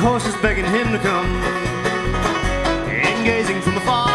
horses begging him to come. And gazing from afar,